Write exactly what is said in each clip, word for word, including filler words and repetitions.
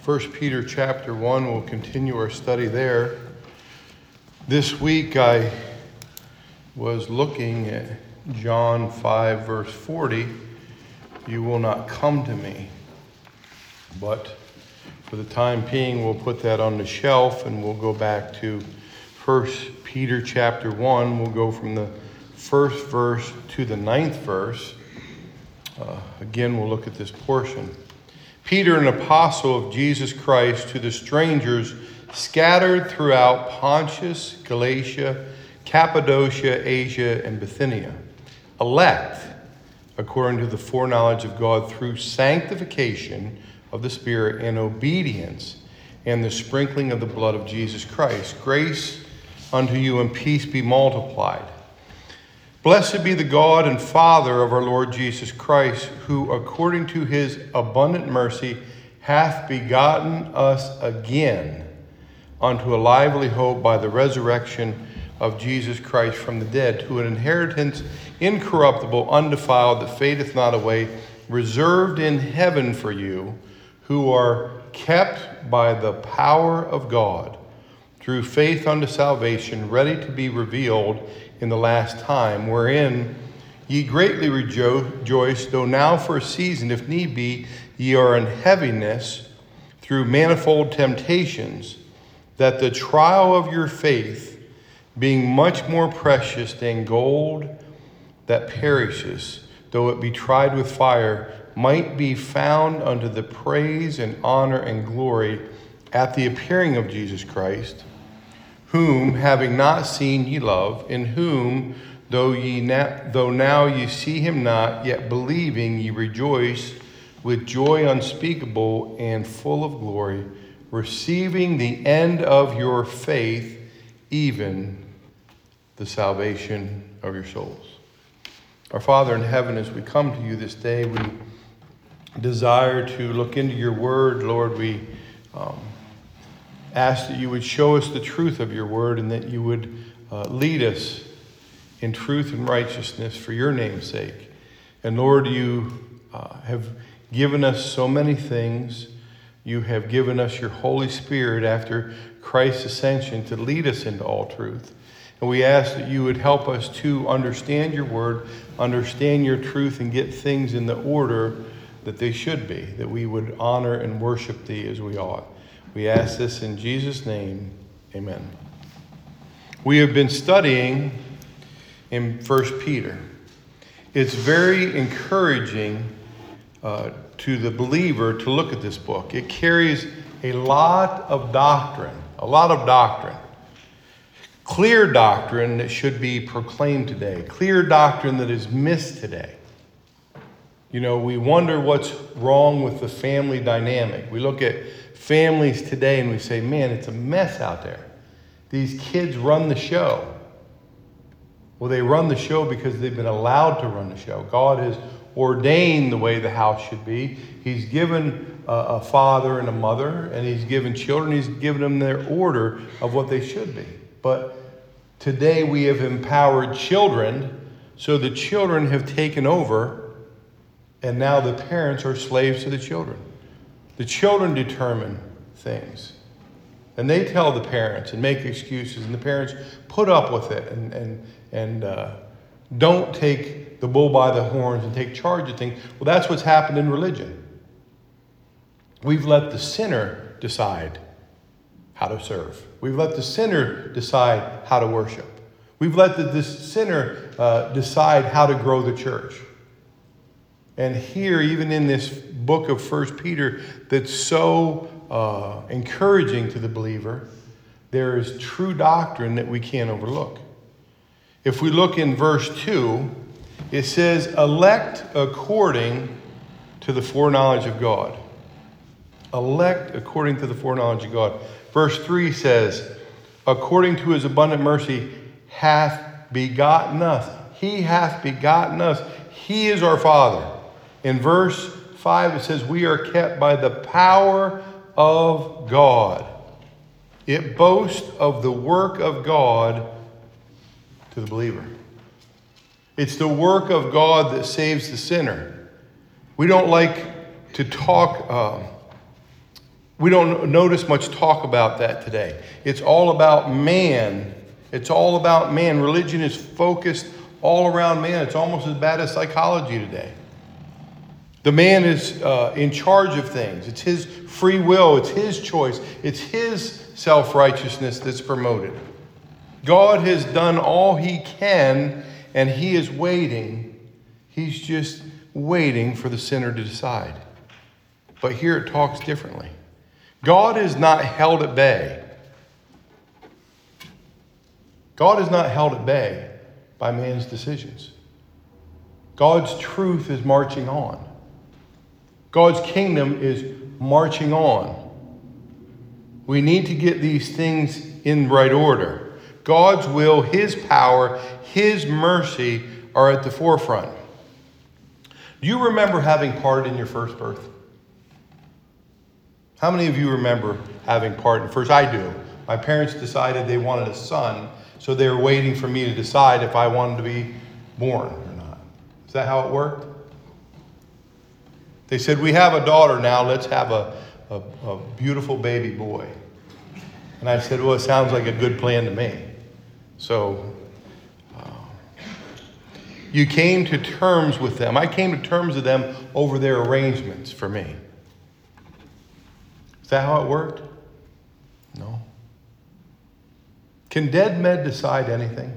First Peter chapter one, we'll continue our study there. This week I was looking at John five, verse forty. You will not come to me. But for the time being, we'll put that on the shelf and we'll go back to First Peter chapter one. We'll go from the first verse to the ninth verse. Uh, again, we'll look at this portion. Peter, an apostle of Jesus Christ, to the strangers scattered throughout Pontus, Galatia, Cappadocia, Asia, and Bithynia, elect according to the foreknowledge of God through sanctification of the Spirit and obedience and the sprinkling of the blood of Jesus Christ. Grace unto you and peace be multiplied. Blessed be the God and Father of our Lord Jesus Christ, who according to his abundant mercy hath begotten us again unto a lively hope by the resurrection of Jesus Christ from the dead, to an inheritance incorruptible, undefiled, that fadeth not away, reserved in heaven for you, who are kept by the power of God, through faith unto salvation, ready to be revealed in the last time, wherein ye greatly rejoice, though now for a season, if need be, ye are in heaviness through manifold temptations, that the trial of your faith, being much more precious than gold that perishes, though it be tried with fire, might be found unto the praise and honor and glory at the appearing of Jesus Christ, whom, having not seen, ye love, in whom, though ye na- though now ye see him not, yet believing ye rejoice with joy unspeakable and full of glory, receiving the end of your faith, even the salvation of your souls. Our Father in heaven, as we come to you this day, we desire to look into your word. Lord, we um, ask that you would show us the truth of your word and that you would uh, lead us in truth and righteousness for your name's sake. And Lord, you uh, have given us so many things. You have given us your Holy Spirit after Christ's ascension to lead us into all truth. And we ask that you would help us to understand your word, understand your truth, and get things in the order that they should be, that we would honor and worship thee as we ought. We ask this in Jesus' name, amen. We have been studying in First Peter. It's very encouraging uh, to the believer to look at this book. It carries a lot of doctrine, a lot of doctrine. Clear doctrine that should be proclaimed today. Clear doctrine that is missed today. You know, we wonder what's wrong with the family dynamic. We look at families today and we say, man, it's a mess out there. These kids run the show. Well, they run the show because they've been allowed to run the show. God has ordained the way the house should be. He's given a, a father and a mother, and he's given children. He's given them their order of what they should be. But today we have empowered children, so the children have taken over, and now the parents are slaves to the children. The children determine things. And they tell the parents and make excuses, and the parents put up with it and and and uh, don't take the bull by the horns and take charge of things. Well, that's what's happened in religion. We've let the sinner decide how to serve. We've let the sinner decide how to worship. We've let the, the sinner uh, decide how to grow the church. And here, even in this book of First Peter that's so uh, encouraging to the believer, there is true doctrine that we can't overlook. If we look in verse two, it says, elect according to the foreknowledge of God. Elect according to the foreknowledge of God. Verse three says, according to his abundant mercy hath begotten us. He hath begotten us. He is our Father. In verse five, it says, we are kept by the power of God. It boasts of the work of God to the believer. It's the work of God that saves the sinner. We don't like to talk uh, We don't notice much talk about that today. It's all about man. It's all about man. Religion is focused all around man. It's almost as bad as psychology today. The man is uh, in charge of things. It's his free will. It's his choice. It's his self-righteousness that's promoted. God has done all he can, and he is waiting. He's just waiting for the sinner to decide. But here it talks differently. God is not held at bay. God is not held at bay by man's decisions. God's truth is marching on. God's kingdom is marching on. We need to get these things in right order. God's will, his power, his mercy are at the forefront. Do you remember having part in your first birth? How many of you remember having part in first? I do. My parents decided they wanted a son, so they were waiting for me to decide if I wanted to be born or not. Is that how it worked? They said, we have a daughter now, let's have a, a, a beautiful baby boy. And I said, well, it sounds like a good plan to me. So uh, you came to terms with them. I came to terms with them over their arrangements for me. Is that how it worked? No. Can dead men decide anything?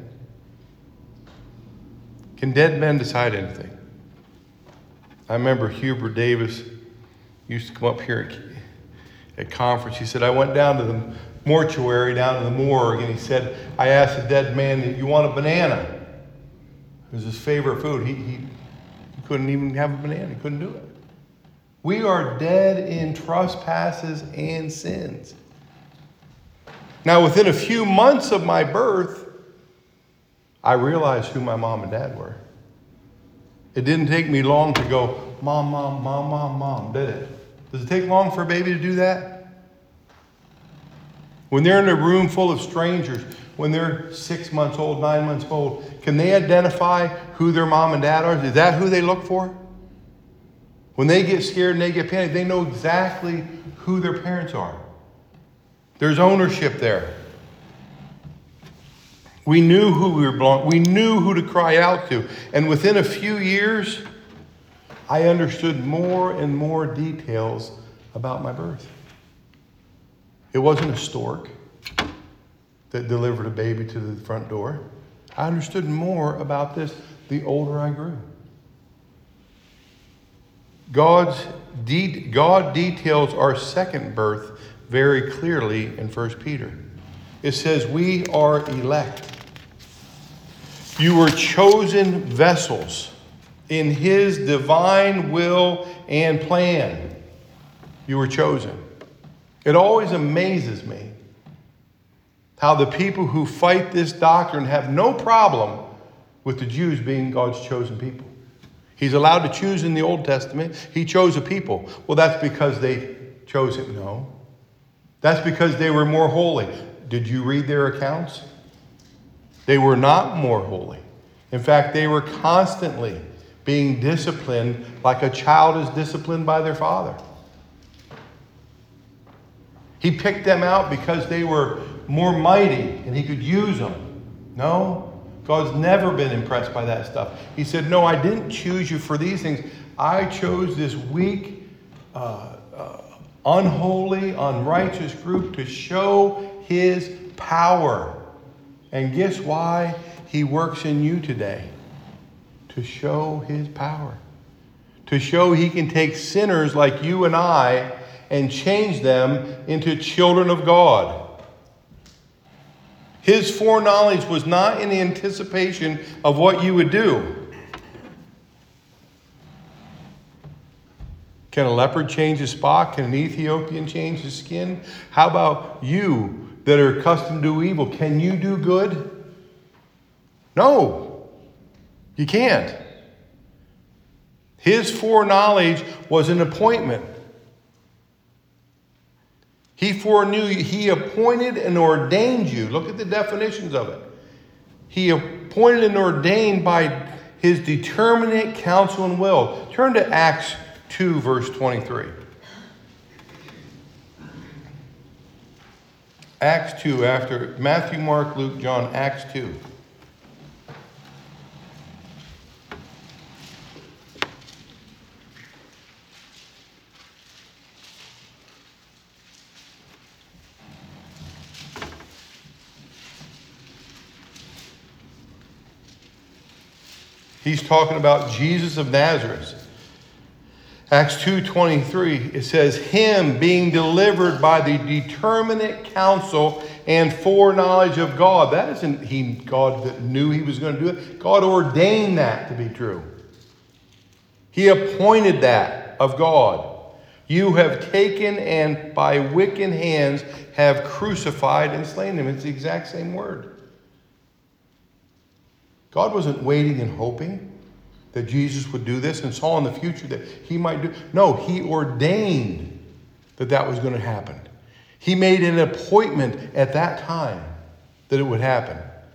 Can dead men decide anything? I remember Hubert Davis used to come up here at, at conference. He said, I went down to the mortuary, down to the morgue, and he said, I asked the dead man, you want a banana? It was his favorite food. He, he, he couldn't even have a banana. He couldn't do it. We are dead in trespasses and sins. Now, within a few months of my birth, I realized who my mom and dad were. It didn't take me long to go, mom, mom, mom, mom, mom, did it? Does it take long for a baby to do that? When they're in a room full of strangers, when they're six months old, nine months old, can they identify who their mom and dad are? Is that who they look for? When they get scared and they get panicked, they know exactly who their parents are. There's ownership there. We knew who we were belonging. We knew who to cry out to. And within a few years, I understood more and more details about my birth. It wasn't a stork that delivered a baby to the front door. I understood more about this the older I grew. God's de- God details our second birth very clearly in First Peter. It says, we are elect. You were chosen vessels in his divine will and plan. You were chosen. It always amazes me how the people who fight this doctrine have no problem with the Jews being God's chosen people. He's allowed to choose in the Old Testament. He chose a people. Well, that's because they chose him. No. That's because they were more holy. Did you read their accounts? They were not more holy. In fact, they were constantly being disciplined like a child is disciplined by their father. He picked them out because they were more mighty and he could use them. No. God's never been impressed by that stuff. He said, no, I didn't choose you for these things. I chose this weak, uh, uh, unholy, unrighteous group to show his power. And guess why he works in you today? To show his power. To show he can take sinners like you and I and change them into children of God. His foreknowledge was not in the anticipation of what you would do. Can a leopard change his spot? Can an Ethiopian change his skin? How about you that are accustomed to evil? Can you do good? No, you can't. His foreknowledge was an appointment. He foreknew you. He appointed and ordained you. Look at the definitions of it. He appointed and ordained by his determinate counsel and will. Turn to Acts two, verse twenty-three. Acts two, after Matthew, Mark, Luke, John, Acts two. He's talking about Jesus of Nazareth. Acts two twenty-three, it says, him being delivered by the determinate counsel and foreknowledge of God. That isn't he, God that knew he was going to do it. God ordained that to be true. He appointed that of God. You have taken and by wicked hands have crucified and slain him. It's the exact same word. God wasn't waiting and hoping that Jesus would do this and saw in the future that he might do. No, he ordained that that was going to happen. He made an appointment at that time that it would happen.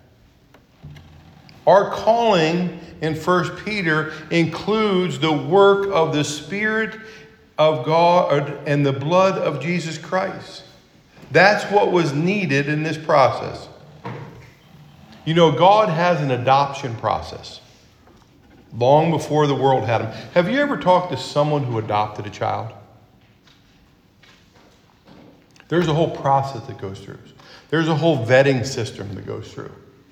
Our calling in First Peter includes the work of the Spirit of God and the blood of Jesus Christ. That's what was needed in this process. You know, God has an adoption process. Long before the world had him. Have you ever talked to someone who adopted a child? There's a whole process that goes through. There's a whole vetting system that goes through.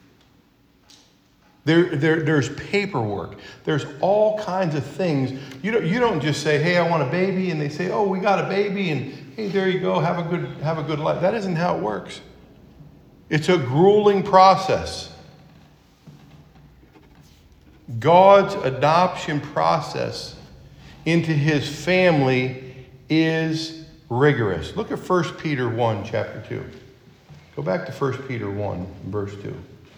There, there, there's paperwork. There's all kinds of things. You don't, you don't just say, hey, I want a baby, and they say, oh, we got a baby, and hey, there you go, have a good, have a good life. That isn't how it works. It's a grueling process. God's adoption process into his family is rigorous. Look at First Peter one, chapter two. Go back to First Peter one, verse two.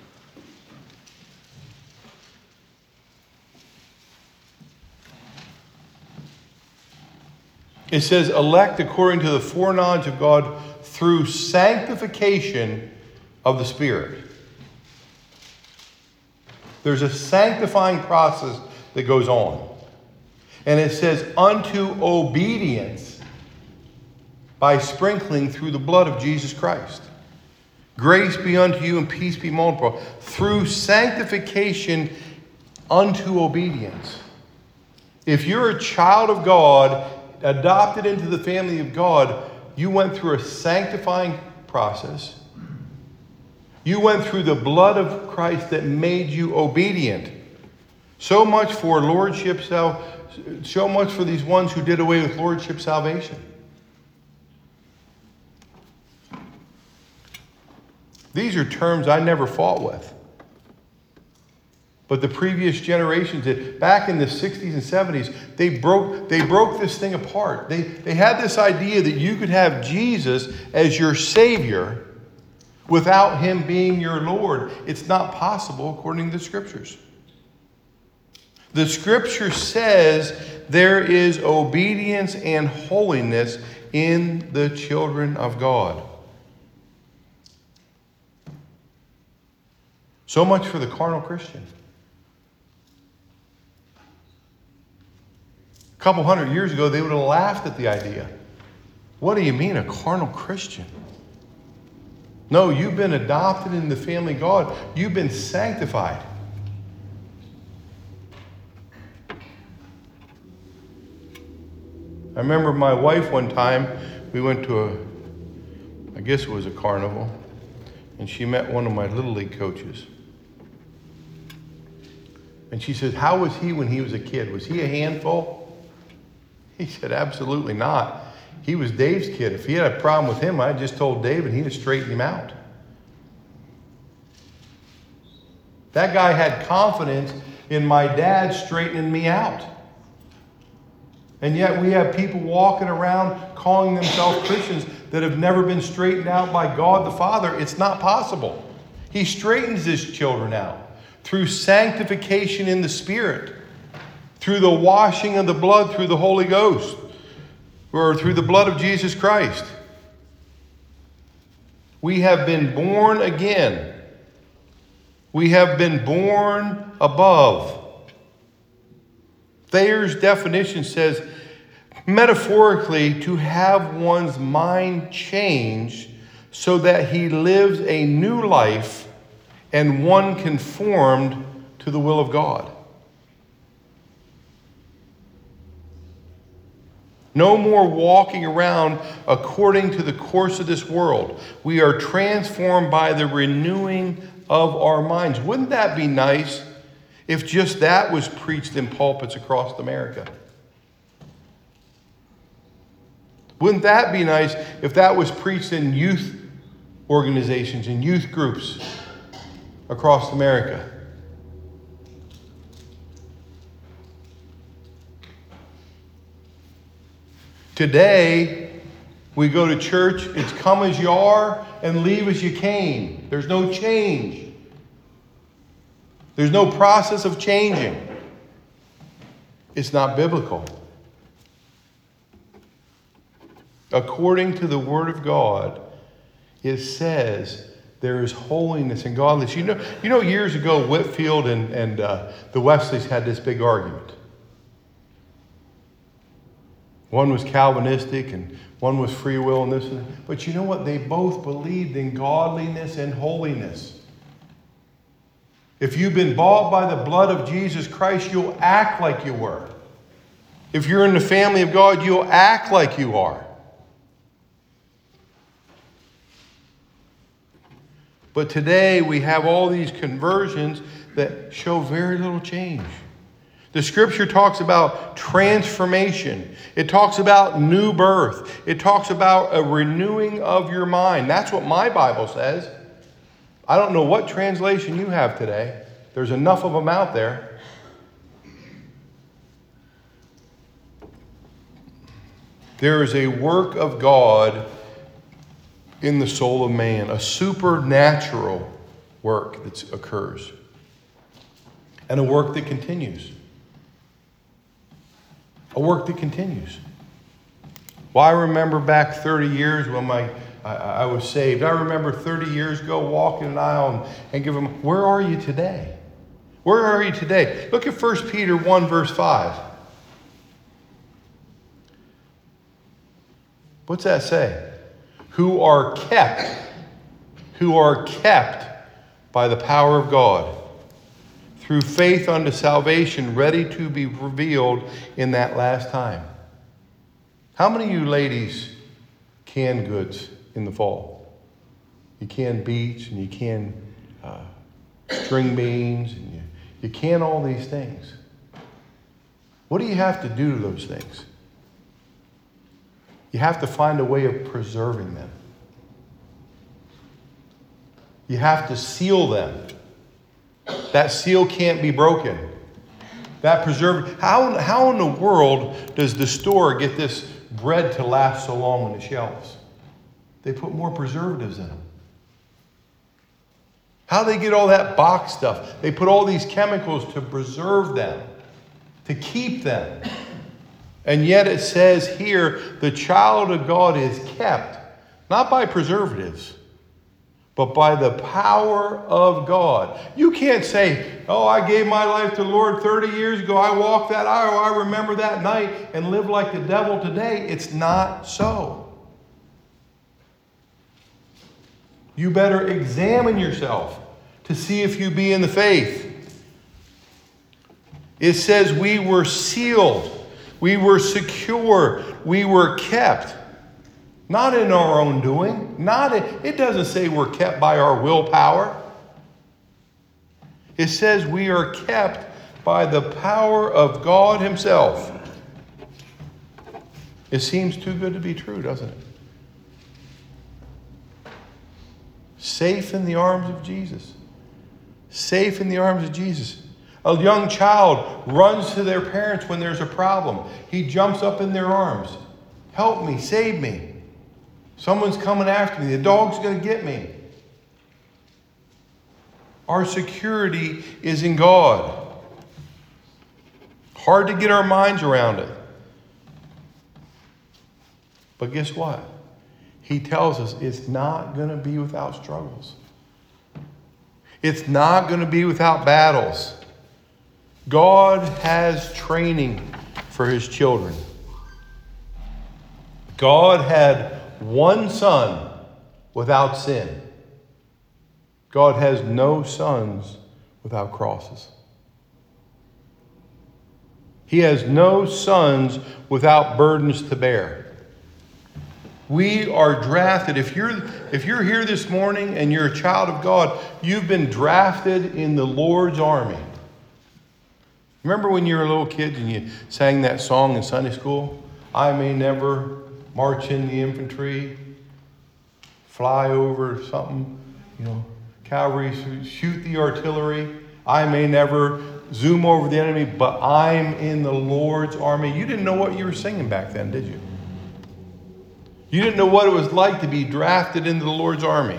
It says, elect according to the foreknowledge of God through sanctification of the Spirit. There's a sanctifying process that goes on. And it says, unto obedience by sprinkling through the blood of Jesus Christ. Grace be unto you and peace be multiplied. Through sanctification unto obedience. If you're a child of God, adopted into the family of God, you went through a sanctifying process. You went through the blood of Christ that made you obedient. So much for lordship, so much for these ones who did away with lordship salvation. These are terms I never fought with. But the previous generations did. Back in the sixties and seventies, they broke, they broke this thing apart. They, they had this idea that you could have Jesus as your Savior without him being your Lord. It's not possible according to the Scriptures. The Scripture says there is obedience and holiness in the children of God. So much for the carnal Christian. A couple hundred years ago, they would have laughed at the idea. What do you mean, a carnal Christian? No, you've been adopted in the family of God. You've been sanctified. I remember my wife one time, we went to a, I guess it was a carnival, and she met one of my Little League coaches. And she said, how was he when he was a kid? Was he a handful? He said, absolutely not. He was Dave's kid. If he had a problem with him, I just told Dave and he'd have straightened him out. That guy had confidence in my dad straightening me out. And yet we have people walking around calling themselves Christians that have never been straightened out by God the Father. It's not possible. He straightens his children out through sanctification in the Spirit, through the washing of the blood through the Holy Ghost, or through the blood of Jesus Christ. We have been born again. We have been born above. Thayer's definition says, metaphorically, to have one's mind changed so that he lives a new life and one conformed to the will of God. No more walking around according to the course of this world. We are transformed by the renewing of our minds. Wouldn't that be nice if just that was preached in pulpits across America? Wouldn't that be nice if that was preached in youth organizations and youth groups across America? Today, we go to church, it's come as you are and leave as you came. There's no change. There's no process of changing. It's not biblical. According to the Word of God, it says there is holiness and godliness. You know, you know years ago, Whitefield and, and uh, the Wesleys had this big argument. One was Calvinistic and one was free will and this and that. But you know what? They both believed in godliness and holiness. If you've been bought by the blood of Jesus Christ, you'll act like you were. If you're in the family of God, you'll act like you are. But today we have all these conversions that show very little change. The scripture talks about transformation. It talks about new birth. It talks about a renewing of your mind. That's what my Bible says. I don't know what translation you have today. There's enough of them out there. There is a work of God in the soul of man, a supernatural work that occurs, and a work that continues. A work that continues. Well, I remember back thirty years when my I, I was saved. I remember thirty years ago walking an aisle and, and giving them, where are you today? Where are you today? Look at First Peter one, verse five. What's that say? Who are kept, who are kept by the power of God, through faith unto salvation, ready to be revealed in that last time. How many of you ladies can goods in the fall? You can beets and you can uh, string beans and you, you can all these things. What do you have to do to those things? You have to find a way of preserving them. You have to seal them. That seal can't be broken. That preserve. How, how in the world does the store get this bread to last so long on the shelves? They put more preservatives in them. How do they get all that box stuff? They put all these chemicals to preserve them, to keep them. And yet it says here, the child of God is kept, not by preservatives, but by the power of God. You can't say, oh, I gave my life to the Lord thirty years ago. I walked that aisle. I remember that night and live like the devil today. It's not so. You better examine yourself to see if you be in the faith. It says we were sealed. We were secure. We were kept. Not in our own doing. Not in, it doesn't say we're kept by our willpower. It says we are kept by the power of God Himself. It seems too good to be true, doesn't it? Safe in the arms of Jesus. Safe in the arms of Jesus. A young child runs to their parents when there's a problem. He jumps up in their arms. Help me, save me. Someone's coming after me. The dog's going to get me. Our security is in God. Hard to get our minds around it. But guess what? He tells us it's not going to be without struggles. It's not going to be without battles. God has training for His children. God had one son without sin. God has no sons without crosses. He has no sons without burdens to bear. We are drafted. If you're, if you're here this morning and you're a child of God, you've been drafted in the Lord's army. Remember when you were a little kid and you sang that song in Sunday school? I may never march in the infantry, fly over something, you know, cavalry, shoot the artillery. I may never zoom over the enemy, but I'm in the Lord's army. You didn't know what you were singing back then, did you? You didn't know what it was like to be drafted into the Lord's army.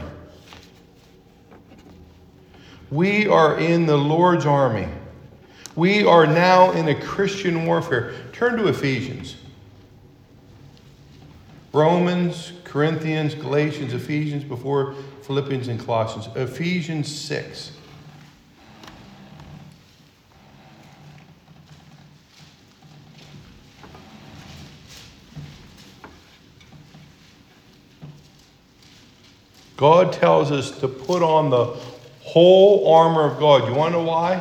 We are in the Lord's army. We are now in a Christian warfare. Turn to Ephesians. Romans, Corinthians, Galatians, Ephesians before Philippians and Colossians. Ephesians six. God tells us to put on the whole armor of God. You want to know why?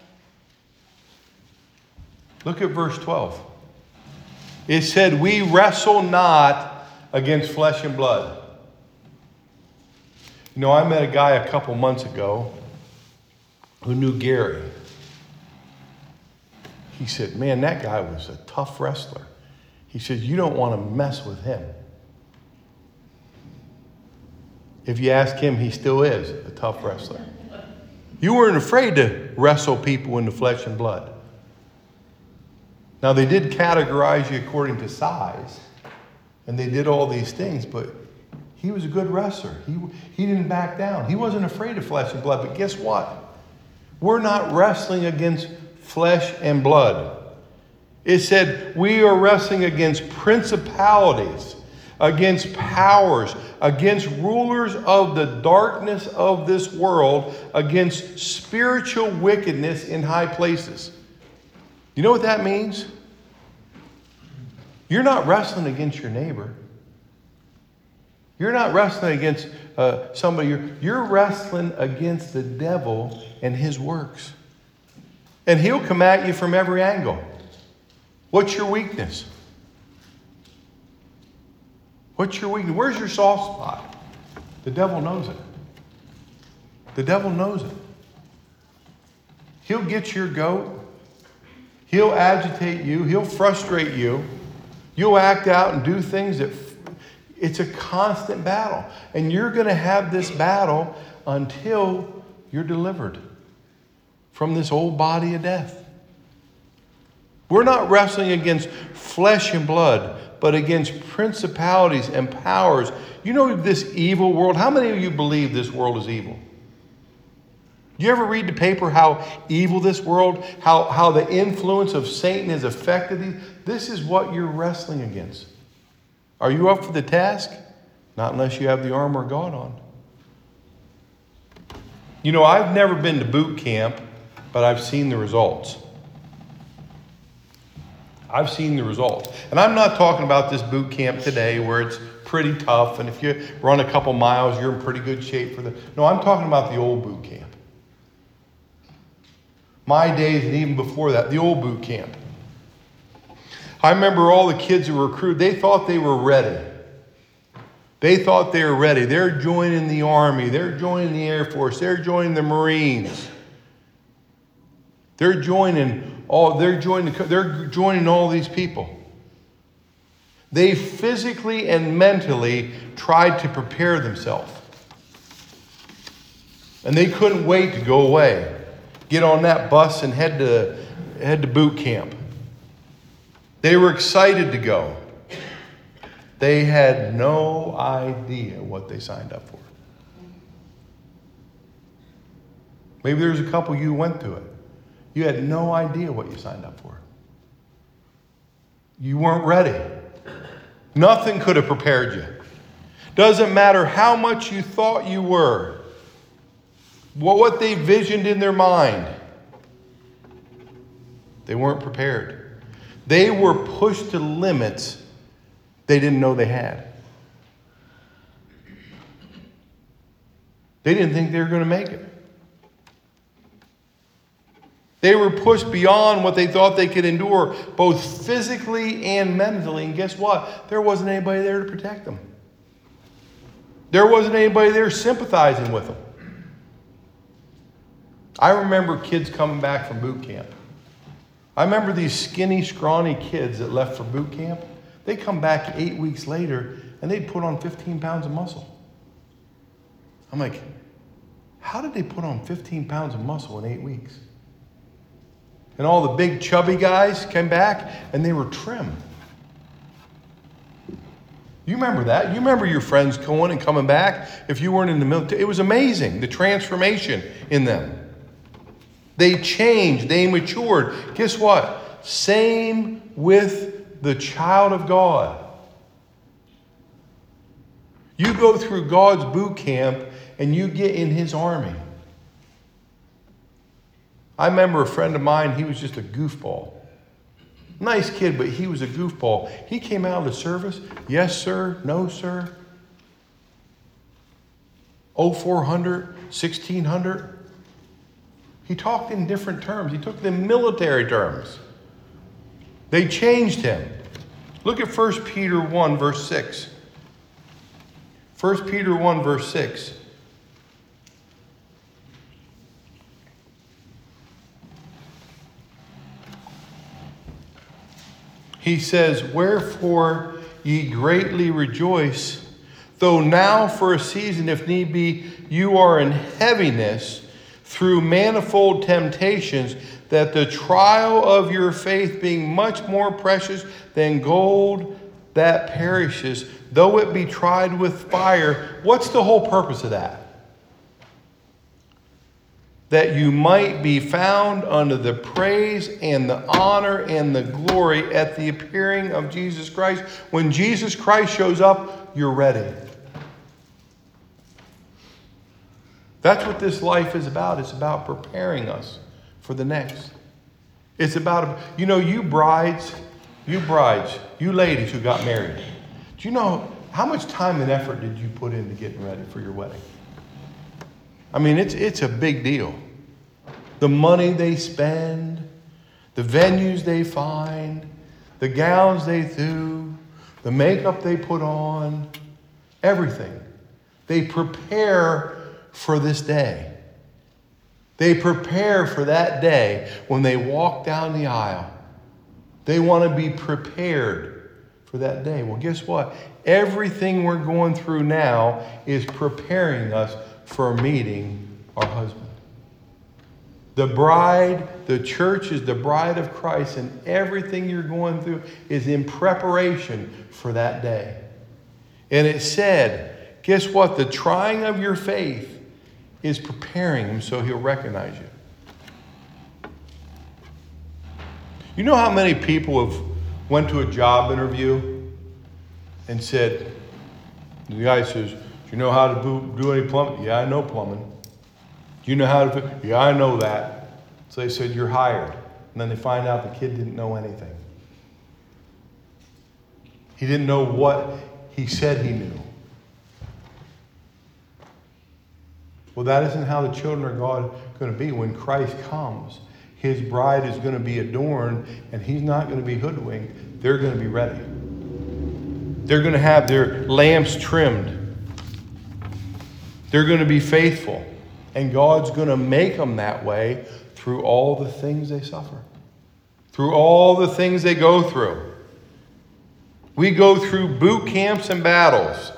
Look at verse twelve. It said, we wrestle not against flesh and blood. You know, I met a guy a couple months ago who knew Gary. He said, man, that guy was a tough wrestler. He said, you don't want to mess with him. If you ask him, he still is a tough wrestler. You weren't afraid to wrestle people in the flesh and blood. Now, they did categorize you according to size, and they did all these things, but he was a good wrestler. He, he didn't back down. He wasn't afraid of flesh and blood, but guess what? We're not wrestling against flesh and blood. It said we are wrestling against principalities, against powers, against rulers of the darkness of this world, against spiritual wickedness in high places. You know what that means? You're not wrestling against your neighbor. You're not wrestling against uh, somebody. You're, you're wrestling against the devil and his works. And he'll come at you from every angle. What's your weakness? What's your weakness? Where's your soft spot? The devil knows it. The devil knows it. He'll get your goat. He'll agitate you. He'll frustrate you. You'll act out and do things that it's a constant battle. And you're going to have this battle until you're delivered from this old body of death. We're not wrestling against flesh and blood, but against principalities and powers. You know this evil world? How many of you believe this world is evil? You ever read the paper how evil this world, how, how the influence of Satan has affected you? This is what you're wrestling against. Are you up for the task? Not unless you have the armor of God on. You know, I've never been to boot camp, but I've seen the results. I've seen the results. And I'm not talking about this boot camp today where it's pretty tough, and if you run a couple miles, you're in pretty good shape for the... No, I'm talking about the old boot camp. My days and even before that, the old boot camp. I remember all the kids who were recruited, they thought they were ready. They thought they were ready. They're joining the Army. They're joining the Air Force. They're joining the Marines. They're joining all, they're joining, they're joining all these people. They physically and mentally tried to prepare themselves. And they couldn't wait to go away. Get on that bus and head to, head to boot camp. They were excited to go. They had no idea what they signed up for. Maybe there's a couple you went through it. You had no idea what you signed up for. You weren't ready. Nothing could have prepared you. Doesn't matter how much you thought you were. What they visioned in their mind. They weren't prepared. They were pushed to limits they didn't know they had. They didn't think they were going to make it. They were pushed beyond what they thought they could endure, both physically and mentally. And guess what? There wasn't anybody there to protect them. There wasn't anybody there sympathizing with them. I remember kids coming back from boot camp. I remember these skinny, scrawny kids that left for boot camp. They come back eight weeks later and they'd put on fifteen pounds of muscle. I'm like, how did they put on fifteen pounds of muscle in eight weeks? And all the big chubby guys came back and they were trim. You remember that? You remember your friends going and coming back if you weren't in the military. It was amazing, the transformation in them. They changed. They matured. Guess what? Same with the child of God. You go through God's boot camp and you get in His army. I remember a friend of mine, he was just a goofball. Nice kid, but he was a goofball. He came out of the service. Yes, sir. No, sir. oh four hundred, sixteen hundred. He talked in different terms. He took them military terms. They changed him. Look at First Peter one, verse six. First Peter one, verse six. He says, "Wherefore ye greatly rejoice, though now for a season, if need be, you are in heaviness, through manifold temptations, that the trial of your faith, being much more precious than gold that perishes, though it be tried with fire." What's the whole purpose of that? That you might be found unto the praise and the honor and the glory at the appearing of Jesus Christ. When Jesus Christ shows up, you're ready. That's what this life is about. It's about preparing us for the next. It's about, you know, you brides, you brides, you ladies who got married. Do you know how much time and effort did you put into getting ready for your wedding? I mean, it's it's a big deal. The money they spend, the venues they find, the gowns they do, the makeup they put on, everything. They prepare for this day. They prepare for that day when they walk down the aisle. They want to be prepared for that day. Well, guess what? Everything we're going through now is preparing us for meeting our husband. The bride, the church is the bride of Christ, and everything you're going through is in preparation for that day. And it said, guess what? The trying of your faith is preparing him so he'll recognize you. You know how many people have went to a job interview and said, the guy says, "Do you know how to do, do any plumbing?" "Yeah, I know plumbing." "Do you know how to?" "Yeah, I know that." So they said, "You're hired." And then they find out the kid didn't know anything. He didn't know what he said he knew. Well, that isn't how the children of God are going to be. When Christ comes, His bride is going to be adorned, and He's not going to be hoodwinked. They're going to be ready. They're going to have their lamps trimmed. They're going to be faithful. And God's going to make them that way through all the things they suffer. Through all the things they go through. We go through boot camps and battles.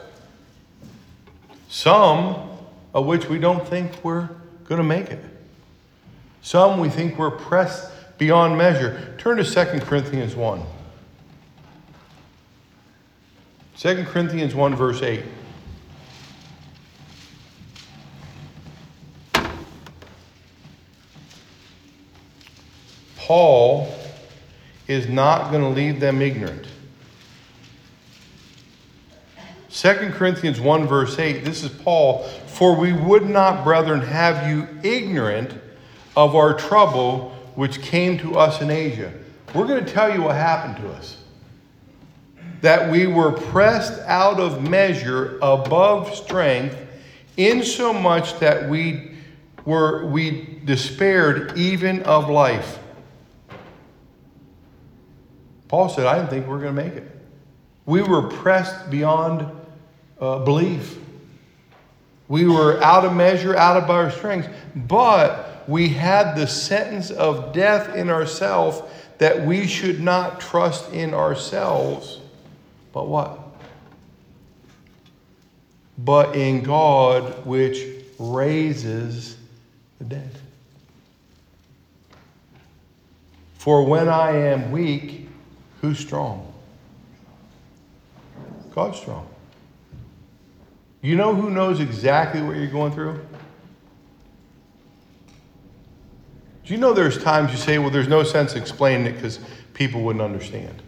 Some of which we don't think we're going to make it. Some we think we're pressed beyond measure. Turn to Second Corinthians one. Second Corinthians one, verse eight. Paul is not going to leave them ignorant. Second Corinthians one, verse eight, this is Paul. "For we would not, brethren, have you ignorant of our trouble which came to us in Asia." We're going to tell you what happened to us. "That we were pressed out of measure above strength, insomuch that we were we despaired even of life. Paul said, I didn't think we were going to make it. We were pressed beyond uh, belief. We were out of measure, out of our strength. But we had the sentence of death in ourselves, that we should not trust in ourselves. But what? But in God, which raises the dead. For when I am weak, who's strong? God's strong. You know who knows exactly what you're going through? Do you know there's times you say, well, there's no sense explaining it because people wouldn't understand.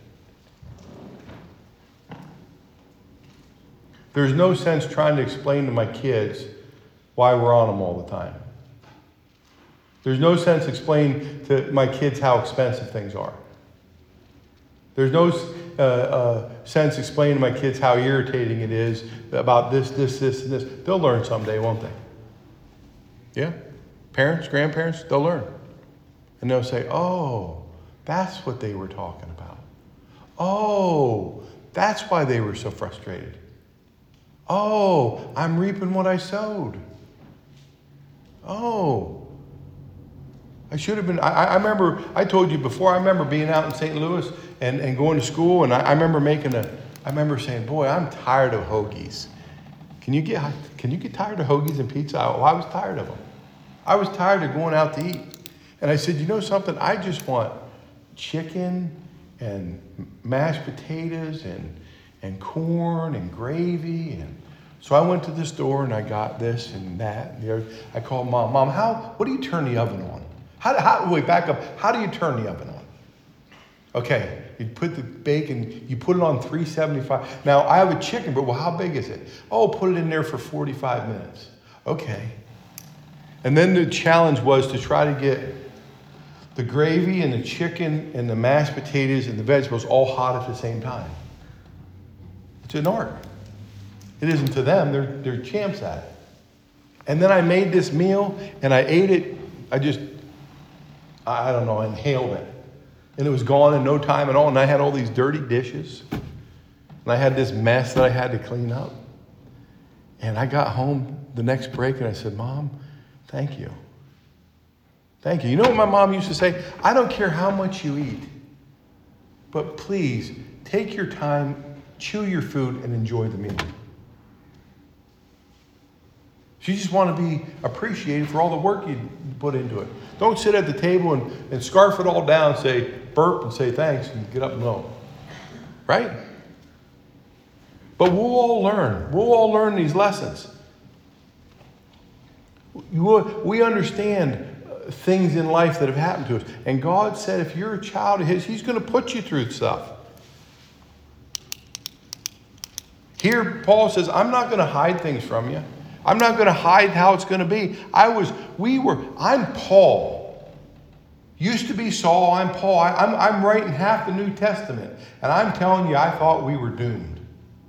There's no sense trying to explain to my kids why we're on them all the time. There's no sense explaining to my kids how expensive things are. There's no uh, uh, sense explaining to my kids how irritating it is about this, this, this, and this. They'll learn someday, won't they? Yeah? Parents, grandparents, they'll learn. And they'll say, oh, that's what they were talking about. Oh, that's why they were so frustrated. Oh, I'm reaping what I sowed. Oh, I should have been. I, I remember, I told you before, I remember being out in Saint Louis and, and going to school, and I, I remember making a, I remember saying, boy, I'm tired of hoagies. Can you get, can you get tired of hoagies and pizza? Well, I was tired of them. I was tired of going out to eat. And I said, you know something? I just want chicken and mashed potatoes and and corn and gravy. And so I went to the store and I got this and that and the other. I called Mom. Mom, how? What do you turn the oven on? How, how? Wait, back up. How do you turn the oven on? Okay, you put the bacon. You put it on three seventy-five. Now I have a chicken, but well, how big is it? Oh, put it in there for forty-five minutes. Okay. And then the challenge was to try to get the gravy and the chicken and the mashed potatoes and the vegetables all hot at the same time. It's an art. It isn't to them. They're, they're champs at it. And then I made this meal and I ate it. I just, I don't know, I inhaled it. And it was gone in no time at all. And I had all these dirty dishes. And I had this mess that I had to clean up. And I got home the next break and I said, Mom, thank you. Thank you. You know what my mom used to say? I don't care how much you eat, but please take your time, chew your food, and enjoy the meal. She just wanted to be appreciated for all the work you put into it. Don't sit at the table and, and scarf it all down, say burp and say thanks and get up and go. Right? But we'll all learn. We'll all learn these lessons. We understand things in life that have happened to us. And God said if you're a child of His, He's going to put you through stuff. Here, Paul says, I'm not going to hide things from you. I'm not going to hide how it's going to be. I was, we were, I'm Paul. Used to be Saul, I'm Paul. I, I'm, I'm writing half the New Testament. And I'm telling you, I thought we were doomed.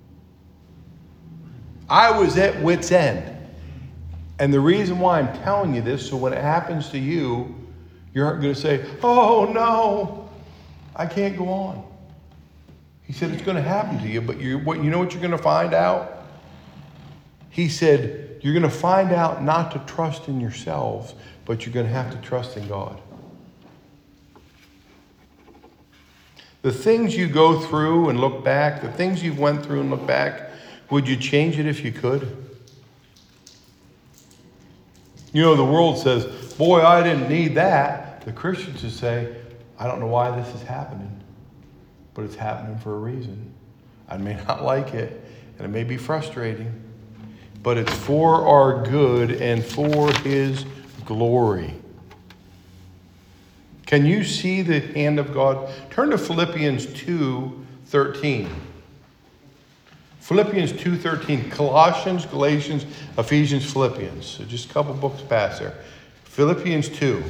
I was at wit's end. And the reason why I'm telling you this, so when it happens to you, you aren't going to say, oh no, I can't go on. He said it's going to happen to you, but you, what, you know what you're going to find out? He said you're going to find out not to trust in yourselves, but you're going to have to trust in God. The things you go through and look back, the things you've went through and look back, would you change it if you could? You know, the world says, boy, I didn't need that. The Christians would say, I don't know why this is happening, but it's happening for a reason. I may not like it, and it may be frustrating, but it's for our good and for His glory. Can you see the hand of God? Turn to Philippians two thirteen. Philippians two thirteen, Colossians, Galatians, Ephesians, Philippians. So just a couple books past there. Philippians two.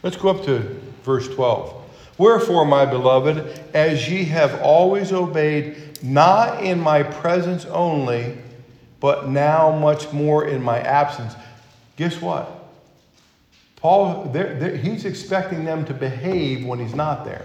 Let's go up to verse twelve. Wherefore, my beloved, as ye have always obeyed, not in my presence only, but now much more in my absence. Guess what? Paul, they're, they're, he's expecting them to behave when he's not there.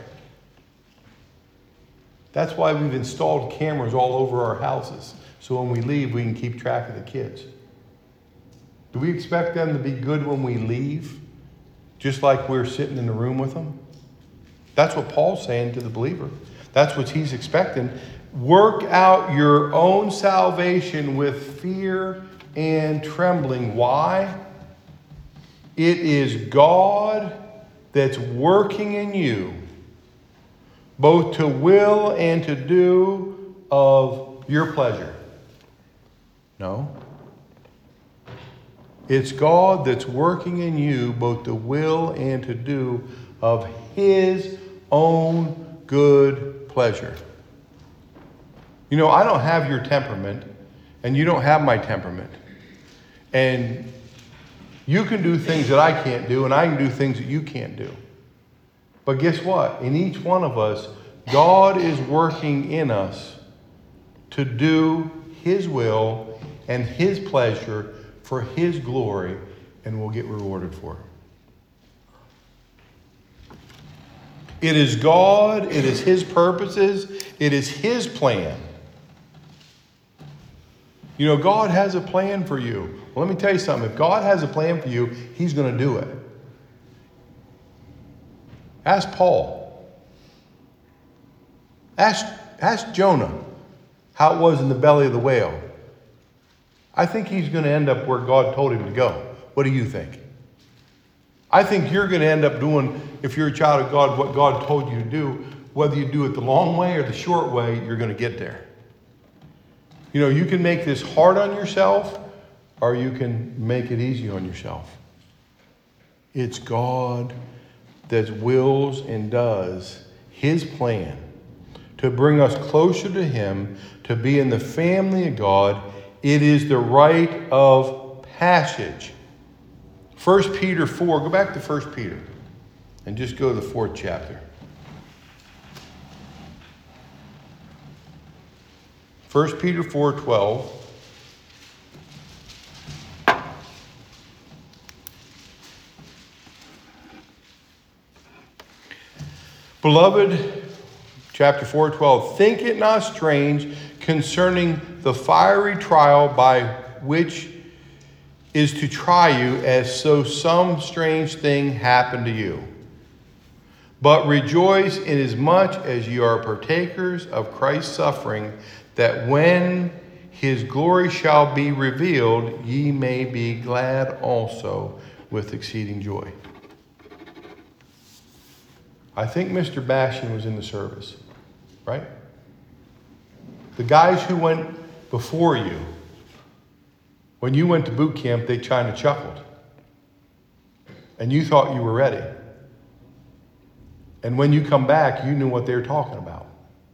That's why we've installed cameras all over our houses. So when we leave, we can keep track of the kids. Do we expect them to be good when we leave? Just like we're sitting in the room with them? That's what Paul's saying to the believer. That's what he's expecting. Work out your own salvation with fear and trembling. Why? It is God that's working in you, both to will and to do of your pleasure. No. It's God that's working in you, both to will and to do of His own good pleasure. You know, I don't have your temperament, and you don't have my temperament. And you can do things that I can't do, and I can do things that you can't do. But guess what? In each one of us, God is working in us to do His will and His pleasure for His glory, and we'll get rewarded for it. It is God, it is His purposes, it is His plan. You know, God has a plan for you. Well, let me tell you something. If God has a plan for you, He's going to do it. Ask Paul. Ask, ask Jonah how it was in the belly of the whale. I think he's going to end up where God told him to go. What do you think? I think you're going to end up doing, if you're a child of God, what God told you to do. Whether you do it the long way or the short way, you're going to get there. You know, you can make this hard on yourself, or you can make it easy on yourself. It's God that wills and does His plan to bring us closer to Him, to be in the family of God. It is the rite of passage. First Peter four, go back to First Peter and just go to the fourth chapter. First Peter four twelve. Beloved, chapter four twelve, think it not strange concerning the fiery trial by which is to try you, as so some strange thing happened to you. But rejoice inasmuch as you are partakers of Christ's suffering, that when His glory shall be revealed, ye may be glad also with exceeding joy. I think Mister Bastion was in the service, right? The guys who went before you, when you went to boot camp, they kind of chuckled. And you thought you were ready. And when you come back, you knew what they were talking about.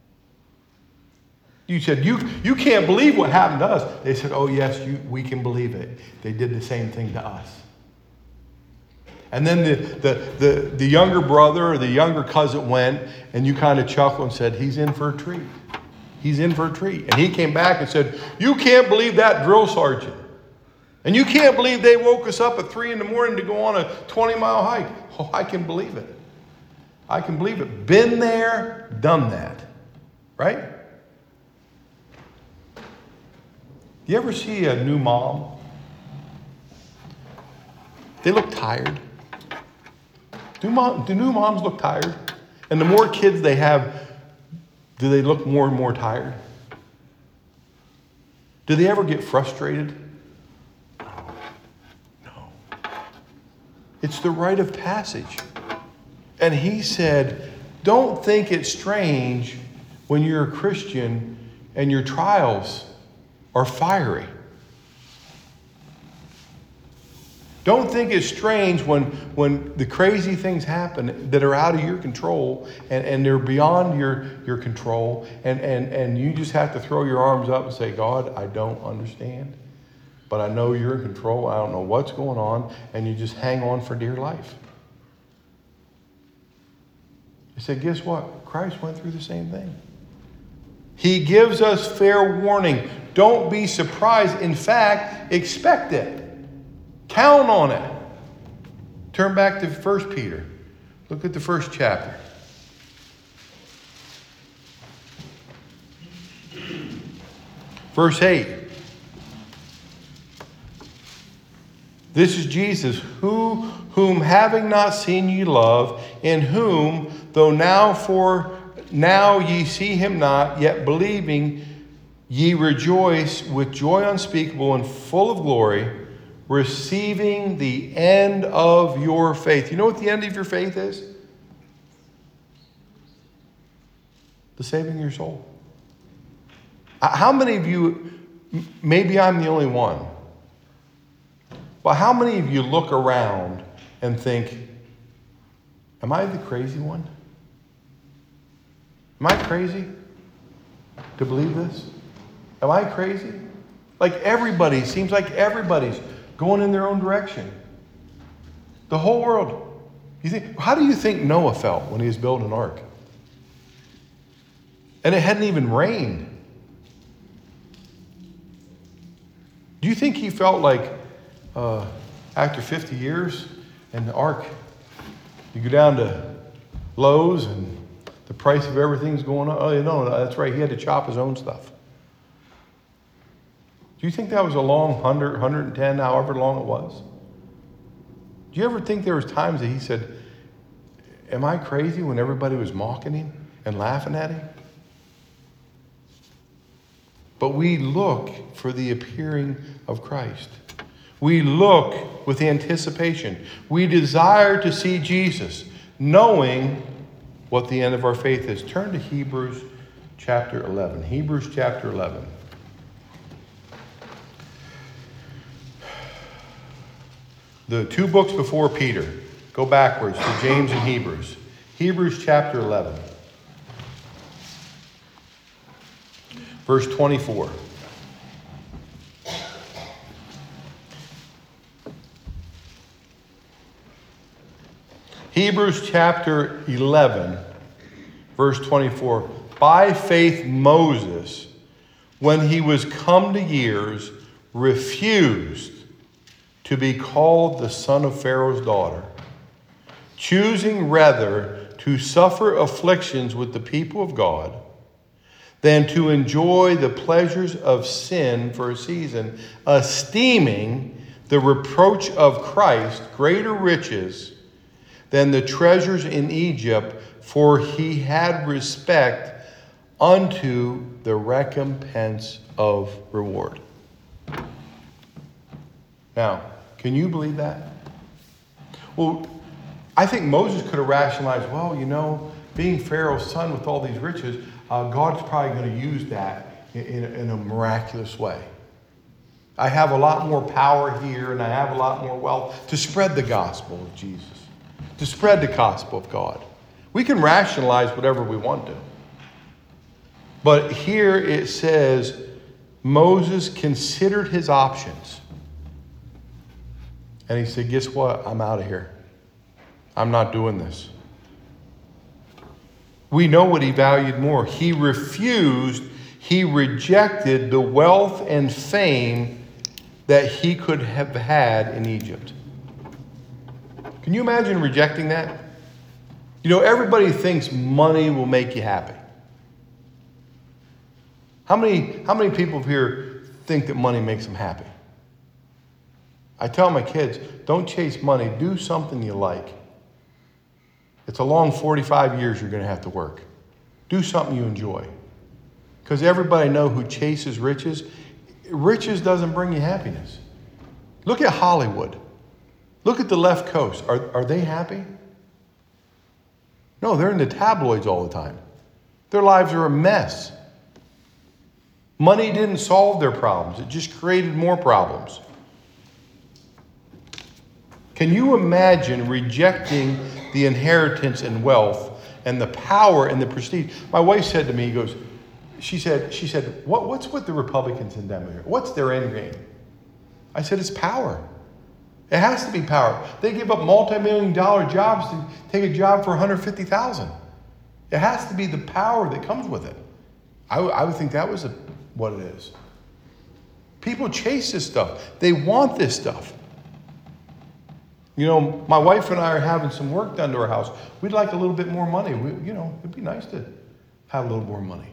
You said, you, you can't believe what happened to us. They said, oh yes, you, we can believe it. They did the same thing to us. And then the, the, the, the younger brother or the younger cousin went, and you kind of chuckled and said, he's in for a treat. He's in for a treat. And he came back and said, you can't believe that drill sergeant. And you can't believe they woke us up at three in the morning to go on a twenty mile hike. Oh, I can believe it. I can believe it. Been there, done that. Right? You ever see a new mom? They look tired. Do, mom, do new moms look tired? And the more kids they have, do they look more and more tired? Do they ever get frustrated? It's the rite of passage. And he said, don't think it's strange when you're a Christian and your trials are fiery. Don't think it's strange when, when the crazy things happen that are out of your control and, and they're beyond your, your control. And, and, and you just have to throw your arms up and say, God, I don't understand. But I know you're in control. I don't know what's going on. And you just hang on for dear life. said, guess what? Christ went through the same thing. He gives us fair warning. Don't be surprised. In fact, expect it. Count on it. Turn back to First Peter. Look at the first chapter. Verse eight. This is Jesus, who, whom having not seen ye love, in whom, though now for now ye see him not, yet believing ye rejoice with joy unspeakable and full of glory, receiving the end of your faith. You know what the end of your faith is? The saving of your soul. How many of you, maybe I'm the only one, but how many of you look around and think, am I the crazy one? Am I crazy to believe this? Am I crazy? Like everybody, seems like everybody's going in their own direction. The whole world. You think, how do you think Noah felt when he was building an ark? And it hadn't even rained. Do you think he felt like uh, after fifty years and the ark, you go down to Lowe's and the price of everything's going up? Oh, you know, that's right. He had to chop his own stuff. Do you think that was a long one hundred, one hundred ten, however long it was? Do you ever think there was times that he said, am I crazy, when everybody was mocking him and laughing at him? But we look for the appearing of Christ. We look with anticipation. We desire to see Jesus, knowing what the end of our faith is. Turn to Hebrews chapter eleven. Hebrews chapter eleven. The two books before Peter. Go backwards to James and Hebrews. Hebrews chapter eleven. Verse twenty-four. Hebrews chapter eleven, verse twenty-four. By faith Moses, when he was come to years, refused to be called the son of Pharaoh's daughter, choosing rather to suffer afflictions with the people of God than to enjoy the pleasures of sin for a season, esteeming the reproach of Christ greater riches than the treasures in Egypt, for he had respect unto the recompense of reward. Now, can you believe that? Well, I think Moses could have rationalized, well, you know, being Pharaoh's son with all these riches, uh, God's probably going to use that in, in, in a miraculous way. I have a lot more power here and I have a lot more wealth to spread the gospel of Jesus, to spread the gospel of God. We can rationalize whatever we want to. But here it says Moses considered his options. And he said, guess what? I'm out of here. I'm not doing this. We know what he valued more. He refused, he rejected the wealth and fame that he could have had in Egypt. Can you imagine rejecting that? You know, everybody thinks money will make you happy. How many, how many people here think that money makes them happy? I tell my kids, don't chase money. Do something you like. It's a long forty-five years you're going to have to work. Do something you enjoy. Because everybody knows who chases riches. Riches doesn't bring you happiness. Look at Hollywood. Look at the left coast. Are, are they happy? No, they're in the tabloids all the time. Their lives are a mess. Money didn't solve their problems. It just created more problems. Can you imagine rejecting the inheritance and wealth and the power and the prestige? My wife said to me, he goes, she said, she said, what, what's with the Republicans in Denver? What's their end game? I said, it's power. It has to be power. They give up multi-million dollar jobs to take a job for one hundred fifty thousand dollars. It has to be the power that comes with it. I, w- I would think that was a, what it is. People chase this stuff. They want this stuff. You know, my wife and I are having some work done to our house. We'd like a little bit more money. We, you know, it'd be nice to have a little more money.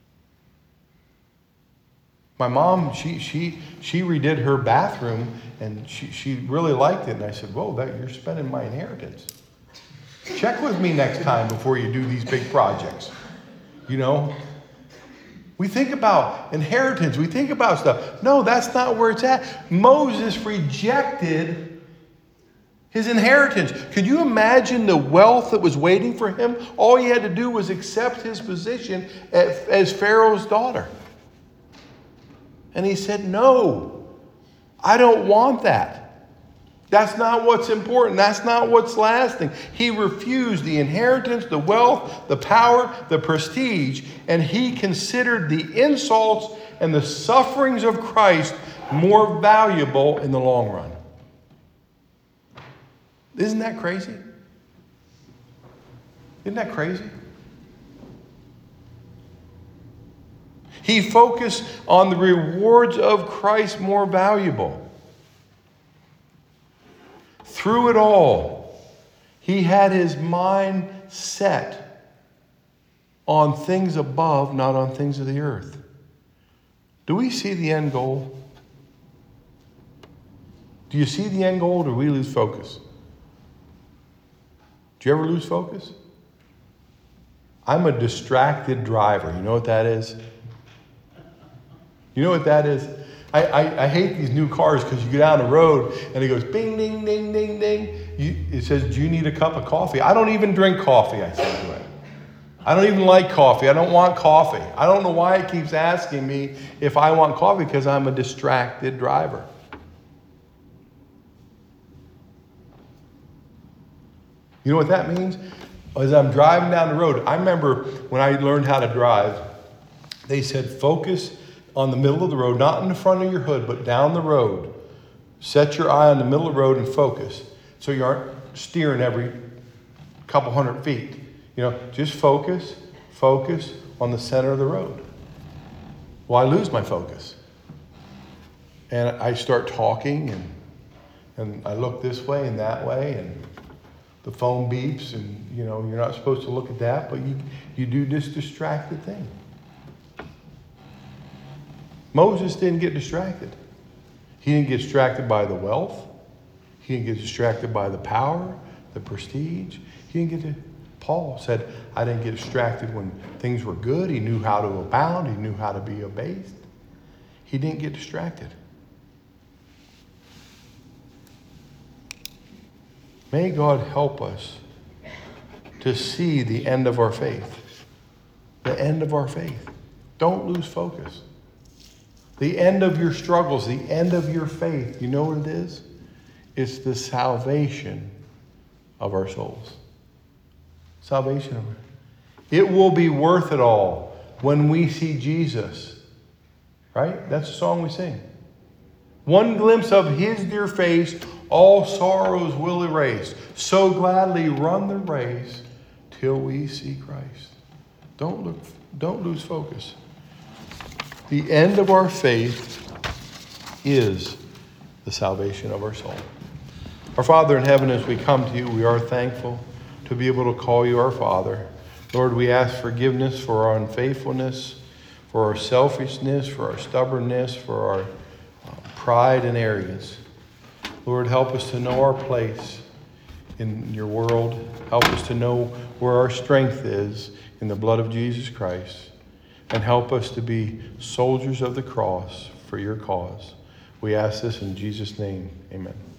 My mom, she she she redid her bathroom, and she, she really liked it. And I said, whoa, that you're spending my inheritance. Check with me next time before you do these big projects. You know? We think about inheritance. We think about stuff. No, that's not where it's at. Moses rejected his inheritance. Could you imagine the wealth that was waiting for him? All he had to do was accept his position as Pharaoh's daughter. And he said, no, I don't want that. That's not what's important. That's not what's lasting. He refused the inheritance, the wealth, the power, the prestige, and he considered the insults and the sufferings of Christ more valuable in the long run. Isn't that crazy? Isn't that crazy? He focused on the rewards of Christ more valuable. Through it all, he had his mind set on things above, not on things of the earth. Do we see the end goal? Do you see the end goal, or do we lose focus? Do you ever lose focus? I'm a distracted driver. You know what that is? You know what that is? I, I, I hate these new cars because you get down the road and it goes bing, ding, ding, ding, ding. You, it says, do you need a cup of coffee? I don't even drink coffee, I say to it. I don't even like coffee. I don't want coffee. I don't know why it keeps asking me if I want coffee, because I'm a distracted driver. You know what that means? As I'm driving down the road, I remember when I learned how to drive, they said focus on the middle of the road, not in the front of your hood, but down the road. Set your eye on the middle of the road and focus, so you aren't steering every couple hundred feet. You know, just focus, focus on the center of the road. Well, I lose my focus. And I start talking, and and I look this way and that way, and the phone beeps, and you know, you're not supposed to look at that, but you you do this distracted thing. Moses didn't get distracted. He didn't get distracted by the wealth. He didn't get distracted by the power, the prestige. He didn't get to, Paul said, I didn't get distracted when things were good. He knew how to abound. He knew how to be abased. He didn't get distracted. May God help us to see the end of our faith. The end of our faith. Don't lose focus. The end of your struggles, the end of your faith, you know what it is? It's the salvation of our souls. Salvation of it. It will be worth it all when we see Jesus. Right? That's the song we sing. One glimpse of his dear face, all sorrows will erase. So gladly run the race till we see Christ. Don't look, don't lose focus. The end of our faith is the salvation of our soul. Our Father in heaven, as we come to you, we are thankful to be able to call you our Father. Lord, we ask forgiveness for our unfaithfulness, for our selfishness, for our stubbornness, for our uh, pride and arrogance. Lord, help us to know our place in your world. Help us to know where our strength is in the blood of Jesus Christ. And help us to be soldiers of the cross for your cause. We ask this in Jesus' name. Amen.